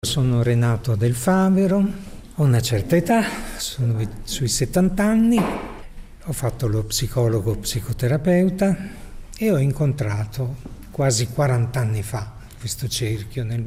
Sono Renato Del Favero, ho una certa età, sono sui 70 anni, ho fatto lo psicologo psicoterapeuta e ho incontrato quasi 40 anni fa questo cerchio, nel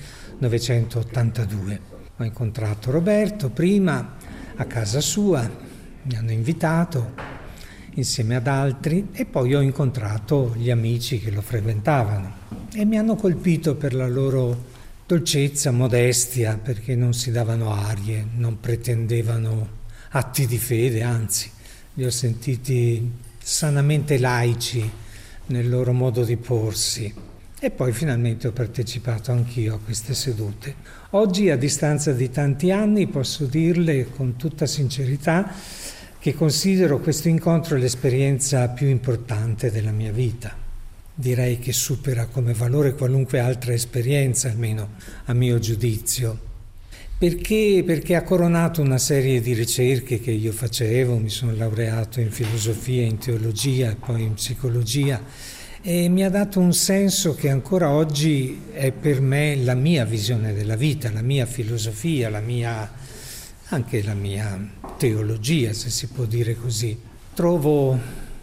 1982. Ho incontrato Roberto prima a casa sua, mi hanno invitato insieme ad altri e poi ho incontrato gli amici che lo frequentavano e mi hanno colpito per la loro dolcezza, modestia, perché non si davano arie, non pretendevano atti di fede, anzi, li ho sentiti sanamente laici nel loro modo di porsi. E poi finalmente ho partecipato anch'io a queste sedute. Oggi, a distanza di tanti anni, posso dirle con tutta sincerità che considero questo incontro l'esperienza più importante della mia vita. Direi che supera come valore qualunque altra esperienza, almeno a mio giudizio, perché ha coronato una serie di ricerche che io facevo, mi sono laureato in filosofia, in teologia e poi in psicologia e mi ha dato un senso che ancora oggi è per me la mia visione della vita, la mia filosofia, anche la mia teologia, se si può dire così. Trovo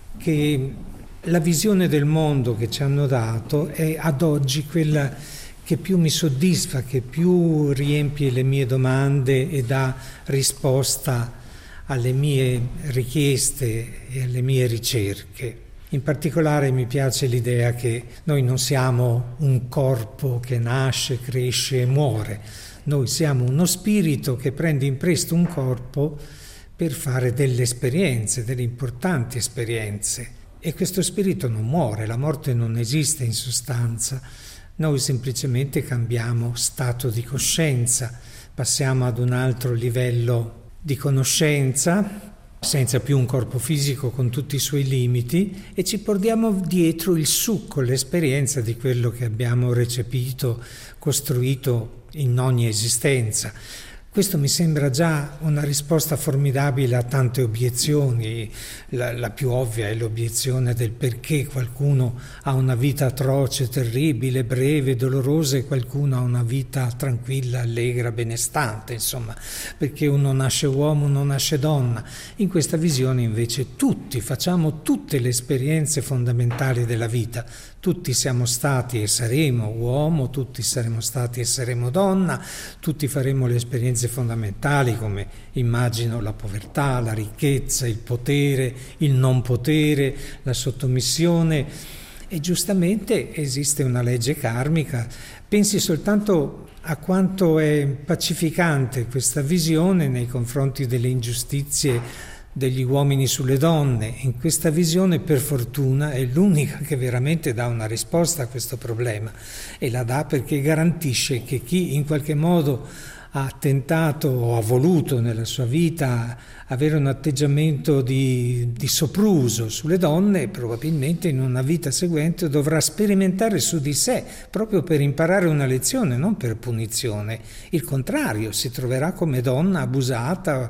che la visione del mondo che ci hanno dato è ad oggi quella che più mi soddisfa, che più riempie le mie domande e dà risposta alle mie richieste e alle mie ricerche. In particolare mi piace l'idea che noi non siamo un corpo che nasce, cresce e muore. Noi siamo uno spirito che prende in prestito un corpo per fare delle esperienze, delle importanti esperienze. E questo spirito non muore, la morte non esiste in sostanza, noi semplicemente cambiamo stato di coscienza, passiamo ad un altro livello di conoscenza, senza più un corpo fisico con tutti i suoi limiti, e ci portiamo dietro il succo, l'esperienza di quello che abbiamo recepito, costruito in ogni esistenza. Questo mi sembra già una risposta formidabile a tante obiezioni. La più ovvia è l'obiezione del perché qualcuno ha una vita atroce, terribile, breve, dolorosa e qualcuno ha una vita tranquilla, allegra, benestante, insomma, perché uno nasce uomo, uno nasce donna. In questa visione invece tutti facciamo tutte le esperienze fondamentali della vita. Tutti siamo stati e saremo uomo, tutti saremo stati e saremo donna, tutti faremo le esperienze fondamentali come immagino la povertà, la ricchezza, il potere, il non potere, la sottomissione e giustamente esiste una legge karmica. Pensi soltanto a quanto è pacificante questa visione nei confronti delle ingiustizie degli uomini sulle donne. In questa visione, per fortuna, è l'unica che veramente dà una risposta a questo problema e la dà perché garantisce che chi in qualche modo ha tentato o ha voluto nella sua vita avere un atteggiamento di sopruso sulle donne, probabilmente in una vita seguente dovrà sperimentare su di sé, proprio per imparare una lezione, non per punizione. Il contrario, si troverà come donna abusata,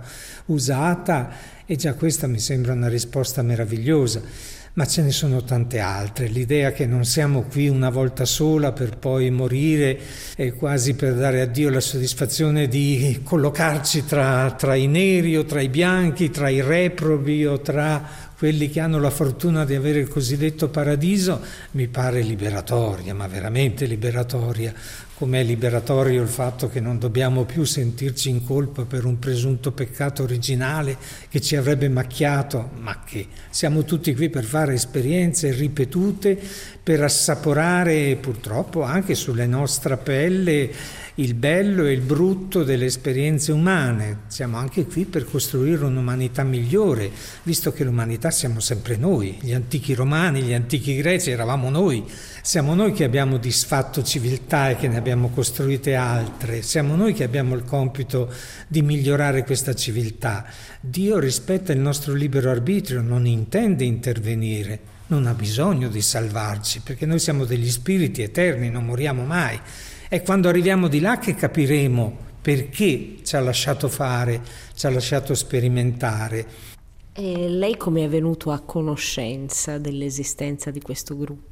usata, e già questa mi sembra una risposta meravigliosa. Ma ce ne sono tante altre. L'idea che non siamo qui una volta sola per poi morire e quasi per dare a Dio la soddisfazione di collocarci tra i neri o tra i bianchi, tra i reprobi o tra quelli che hanno la fortuna di avere il cosiddetto paradiso, mi pare liberatoria, ma veramente liberatoria. Com'è liberatorio il fatto che non dobbiamo più sentirci in colpa per un presunto peccato originale che ci avrebbe macchiato, ma che siamo tutti qui per fare esperienze ripetute, per assaporare purtroppo anche sulla nostra pelle il bello e il brutto delle esperienze umane. Siamo anche qui per costruire un'umanità migliore, visto che l'umanità siamo sempre noi. Gli antichi romani, gli antichi greci eravamo noi. Siamo noi che abbiamo disfatto civiltà e che ne abbiamo costruite altre. Siamo noi che abbiamo il compito di migliorare questa civiltà. Dio rispetta il nostro libero arbitrio, non intende intervenire, non ha bisogno di salvarci, perché noi siamo degli spiriti eterni, non moriamo mai. È quando arriviamo di là che capiremo perché ci ha lasciato fare, ci ha lasciato sperimentare. E lei come è venuto a conoscenza dell'esistenza di questo gruppo?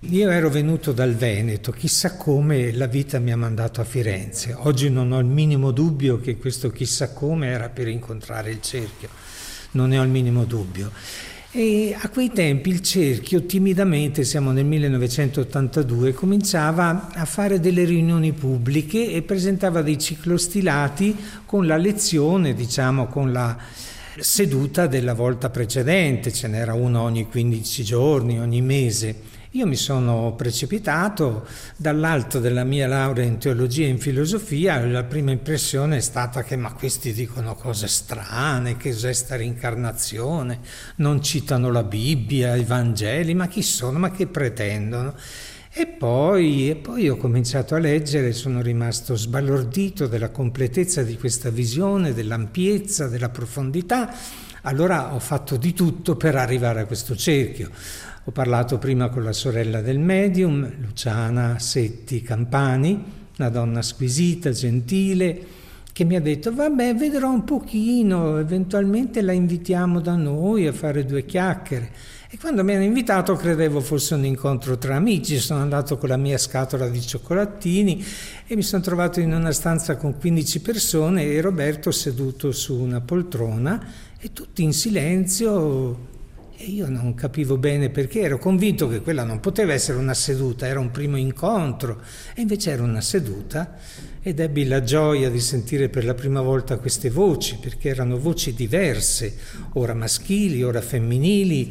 Io ero venuto dal Veneto, chissà come la vita mi ha mandato a Firenze. Oggi non ho il minimo dubbio che questo chissà come era per incontrare il cerchio, non ne ho il minimo dubbio. E a quei tempi il cerchio timidamente, siamo nel 1982, cominciava a fare delle riunioni pubbliche e presentava dei ciclostilati con la lezione, diciamo, con la seduta della volta precedente. Ce n'era uno ogni 15 giorni, ogni mese. Io mi sono precipitato dall'alto della mia laurea in teologia e in filosofia. La prima impressione è stata che ma questi dicono cose strane, che cos'è sta rincarnazione, non citano la Bibbia, i Vangeli, ma chi sono, ma che pretendono? E poi ho cominciato a leggere e sono rimasto sbalordito della completezza di questa visione, dell'ampiezza, della profondità. Allora ho fatto di tutto per arrivare a questo cerchio. Ho parlato prima con la sorella del medium, Luciana Setti Campani, una donna squisita, gentile, che mi ha detto vabbè, vedrò un pochino, eventualmente la invitiamo da noi a fare 2 chiacchiere. E quando mi hanno invitato credevo fosse un incontro tra amici. Sono andato con la mia scatola di cioccolatini e mi sono trovato in una stanza con 15 persone e Roberto seduto su una poltrona e tutti in silenzio. E io non capivo bene perché, ero convinto che quella non poteva essere una seduta, era un primo incontro, e invece era una seduta, ed ebbi la gioia di sentire per la prima volta queste voci, perché erano voci diverse, ora maschili, ora femminili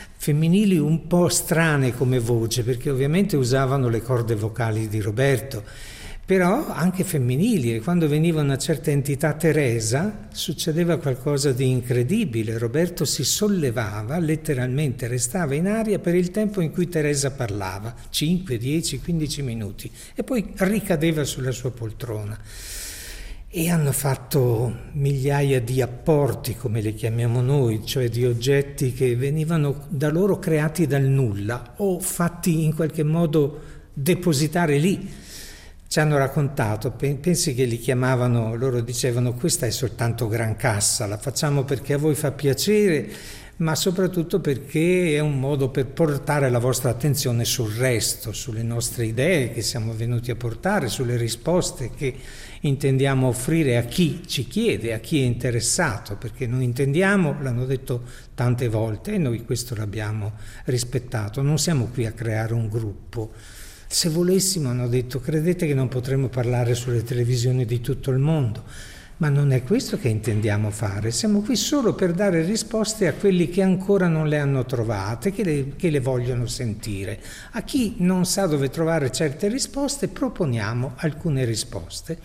un po' strane come voce, perché ovviamente usavano le corde vocali di Roberto, però anche femminili, e quando veniva una certa entità Teresa succedeva qualcosa di incredibile. Roberto si sollevava, letteralmente restava in aria per il tempo in cui Teresa parlava, 5, 10, 15 minuti, e poi ricadeva sulla sua poltrona. E hanno fatto migliaia di apporti, come li chiamiamo noi, cioè di oggetti che venivano da loro creati dal nulla o fatti in qualche modo depositare lì. Ci hanno raccontato, pensi che li chiamavano, loro dicevano questa è soltanto gran cassa, la facciamo perché a voi fa piacere, ma soprattutto perché è un modo per portare la vostra attenzione sul resto, sulle nostre idee che siamo venuti a portare, sulle risposte che intendiamo offrire a chi ci chiede, a chi è interessato, perché non intendiamo, l'hanno detto tante volte e noi questo l'abbiamo rispettato, non siamo qui a creare un gruppo. Se volessimo, hanno detto, credete che non potremmo parlare sulle televisioni di tutto il mondo, ma non è questo che intendiamo fare. Siamo qui solo per dare risposte a quelli che ancora non le hanno trovate, che le vogliono sentire. A chi non sa dove trovare certe risposte, proponiamo alcune risposte.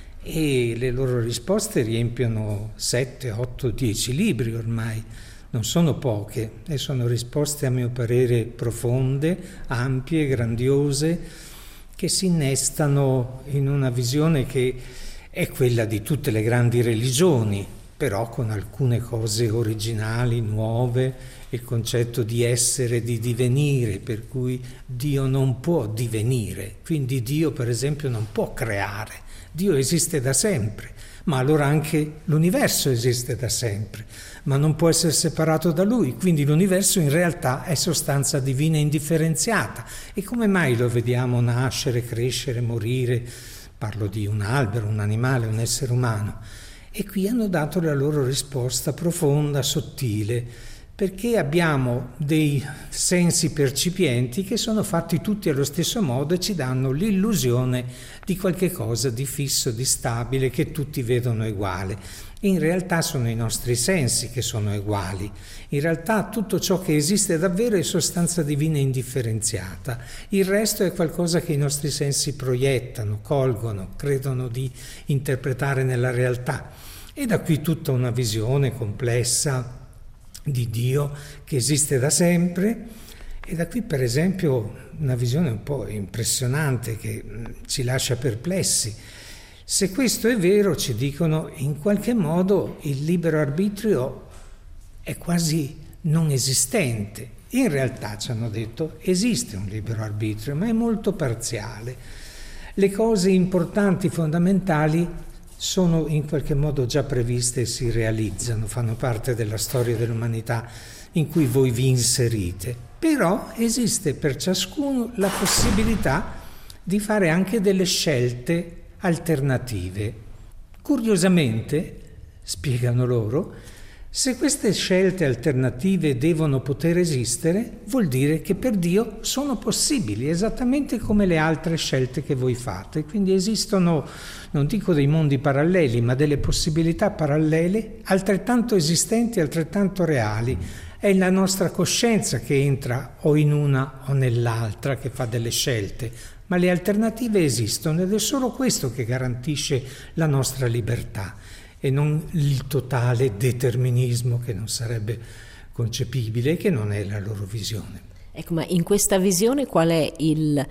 E le loro risposte riempiono 7, 8, 10 libri ormai. Non sono poche e sono risposte a mio parere profonde, ampie, grandiose, che si innestano in una visione che è quella di tutte le grandi religioni, però con alcune cose originali, nuove, il concetto di essere, di divenire, per cui Dio non può divenire, quindi Dio per esempio non può creare, Dio esiste da sempre, ma allora anche l'universo esiste da sempre, ma non può essere separato da lui, quindi l'universo in realtà è sostanza divina indifferenziata. E come mai lo vediamo nascere, crescere, morire? Parlo di un albero, un animale, un essere umano. E qui hanno dato la loro risposta profonda, sottile, perché abbiamo dei sensi percipienti che sono fatti tutti allo stesso modo e ci danno l'illusione di qualche cosa di fisso, di stabile, che tutti vedono uguale. In realtà sono i nostri sensi che sono uguali. In realtà tutto ciò che esiste davvero è sostanza divina indifferenziata. Il resto è qualcosa che i nostri sensi proiettano, colgono, credono di interpretare nella realtà. E da qui tutta una visione complessa di Dio che esiste da sempre. E da qui per esempio una visione un po' impressionante che ci lascia perplessi. Se questo è vero, ci dicono, in qualche modo il libero arbitrio è quasi non esistente. In realtà, ci hanno detto, esiste un libero arbitrio, ma è molto parziale. Le cose importanti, fondamentali, sono in qualche modo già previste e si realizzano, fanno parte della storia dell'umanità in cui voi vi inserite. però esiste per ciascuno la possibilità di fare anche delle scelte alternative. Curiosamente, spiegano loro, se queste scelte alternative devono poter esistere, vuol dire che per Dio sono possibili, esattamente come le altre scelte che voi fate. Quindi esistono, non dico dei mondi paralleli, ma delle possibilità parallele altrettanto esistenti, altrettanto reali. È la nostra coscienza che entra o in una o nell'altra, che fa delle scelte, ma le alternative esistono ed è solo questo che garantisce la nostra libertà e non il totale determinismo che non sarebbe concepibile e che non è la loro visione. Ecco, ma in questa visione qual è il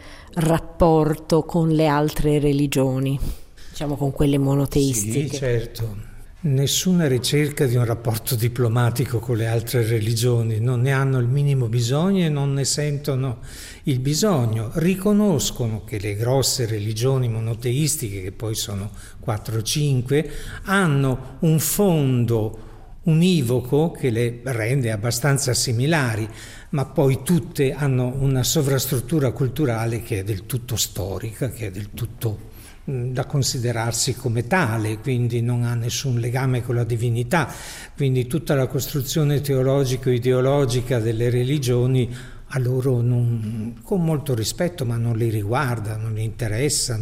rapporto con le altre religioni, diciamo con quelle monoteistiche? Sì, certo. Nessuna ricerca di un rapporto diplomatico con le altre religioni, non ne hanno il minimo bisogno e non ne sentono il bisogno. Riconoscono che le grosse religioni monoteistiche, che poi sono 4 o 5, hanno un fondo univoco che le rende abbastanza similari, ma poi tutte hanno una sovrastruttura culturale che è del tutto storica, che è del tutto da considerarsi come tale, quindi non ha nessun legame con la divinità, quindi tutta la costruzione teologico-ideologica delle religioni a loro con molto rispetto, ma non li riguarda, non li interessa,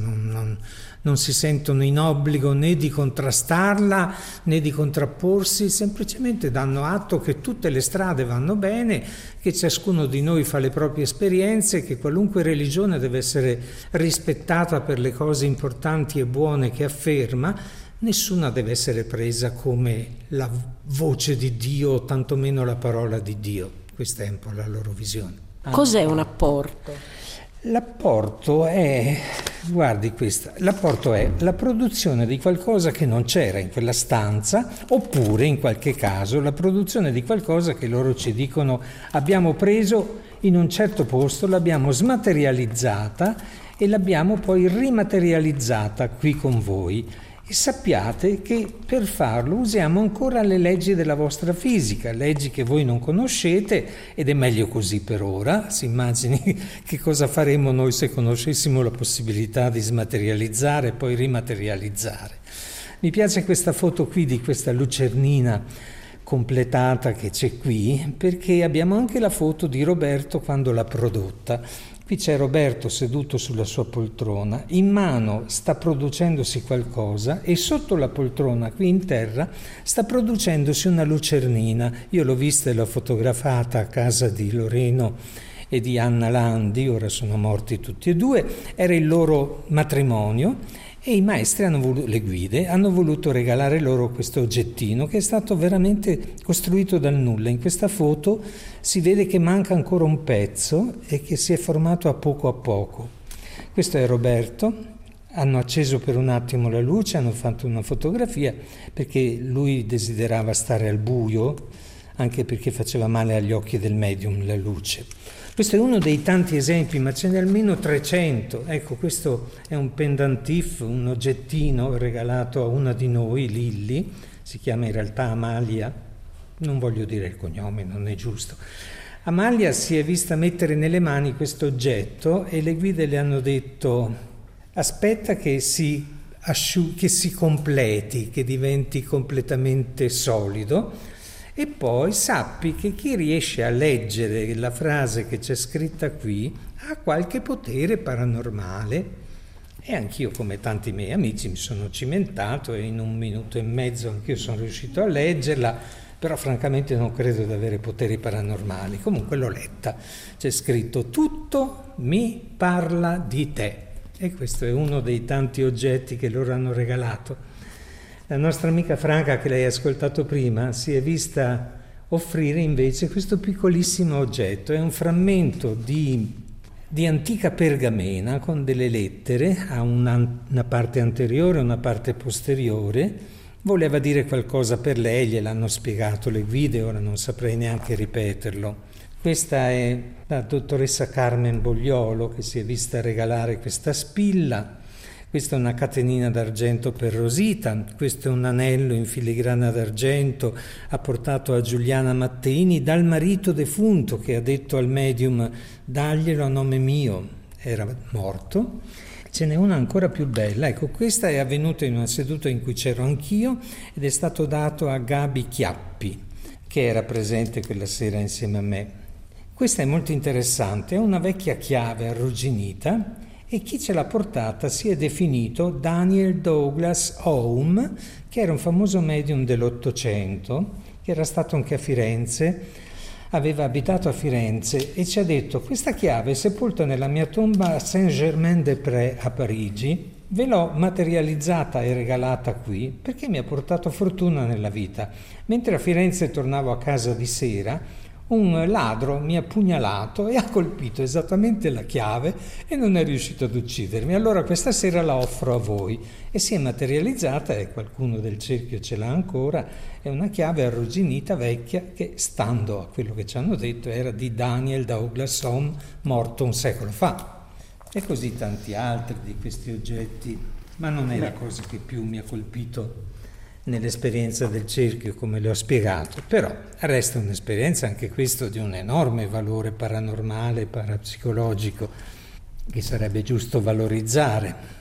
non si sentono in obbligo né di contrastarla né di contrapporsi, semplicemente danno atto che tutte le strade vanno bene, che ciascuno di noi fa le proprie esperienze, che qualunque religione deve essere rispettata per le cose importanti e buone che afferma, nessuna deve essere presa come la voce di Dio o tantomeno la parola di Dio. Questa è un po' la loro visione. Cos'è un apporto? L'apporto è, guardi questa, l'apporto è la produzione di qualcosa che non c'era in quella stanza, oppure in qualche caso la produzione di qualcosa che loro ci dicono abbiamo preso in un certo posto, l'abbiamo smaterializzata e l'abbiamo poi rimaterializzata qui con voi. E sappiate che per farlo usiamo ancora le leggi della vostra fisica, leggi che voi non conoscete, ed è meglio così per ora. Si immagini che cosa faremmo noi se conoscessimo la possibilità di smaterializzare e poi rimaterializzare. Mi piace questa foto qui di questa lucernina completata che c'è qui, perché abbiamo anche la foto di Roberto quando l'ha prodotta. Qui c'è Roberto seduto sulla sua poltrona, in mano sta producendosi qualcosa e sotto la poltrona, qui in terra, sta producendosi una lucernina. Io l'ho vista e l'ho fotografata a casa di Loreno e di Anna Landi, ora sono morti tutti e due, era il loro matrimonio e i maestri le guide, hanno voluto regalare loro questo oggettino che è stato veramente costruito dal nulla. In questa foto si vede che manca ancora un pezzo e che si è formato a poco. Questo è Roberto, hanno acceso per un attimo la luce, hanno fatto una fotografia perché lui desiderava stare al buio, anche perché faceva male agli occhi del medium la luce. Questo è uno dei tanti esempi, ma ce n'è almeno 300. Ecco, questo è un pendentif, un oggettino regalato a una di noi, Lilli, si chiama in realtà Amalia, non voglio dire il cognome, non è giusto. Amalia si è vista mettere nelle mani questo oggetto e le guide le hanno detto aspetta che si completi, che diventi completamente solido. E poi sappi che chi riesce a leggere la frase che c'è scritta qui ha qualche potere paranormale. E anch'io, come tanti miei amici, mi sono cimentato e in 1 minuto e mezzo anch'io sono riuscito a leggerla, però francamente non credo di avere poteri paranormali. Comunque l'ho letta, c'è scritto tutto mi parla di te, e questo è uno dei tanti oggetti che loro hanno regalato. La nostra amica Franca, che lei ha ascoltato prima, si è vista offrire invece questo piccolissimo oggetto. È un frammento di antica pergamena con delle lettere, ha una parte anteriore e una parte posteriore. Voleva dire qualcosa per lei, gliel'hanno spiegato le guide, ora non saprei neanche ripeterlo. Questa è la dottoressa Carmen Bogliolo che si è vista regalare questa spilla Questa è una catenina d'argento per Rosita, questo è un anello in filigrana d'argento apportato a Giuliana Matteini dal marito defunto che ha detto al medium daglielo a nome mio, era morto. Ce n'è una ancora più bella, ecco, questa è avvenuta in una seduta in cui c'ero anch'io ed è stato dato a Gabi Chiappi, che era presente quella sera insieme a me. Questa è molto interessante, è una vecchia chiave arrugginita e chi ce l'ha portata si è definito Daniel Douglas Home, che era un famoso medium dell'Ottocento, che era stato anche a Firenze, aveva abitato a Firenze e ci ha detto: questa chiave è sepolta nella mia tomba a Saint-Germain-des-Prés a Parigi, ve l'ho materializzata e regalata qui perché mi ha portato fortuna nella vita. Mentre a Firenze tornavo a casa di sera, un ladro mi ha pugnalato e ha colpito esattamente la chiave e non è riuscito ad uccidermi. Allora questa sera la offro a voi e si è materializzata, e qualcuno del cerchio ce l'ha ancora, è una chiave arrugginita vecchia che, stando a quello che ci hanno detto, era di Daniel Douglas Home, morto un secolo fa. E così tanti altri di questi oggetti, ma non è la cosa che più mi ha colpito nell'esperienza del cerchio, come le ho spiegato, però resta un'esperienza anche questo di un enorme valore paranormale, parapsicologico, che sarebbe giusto valorizzare.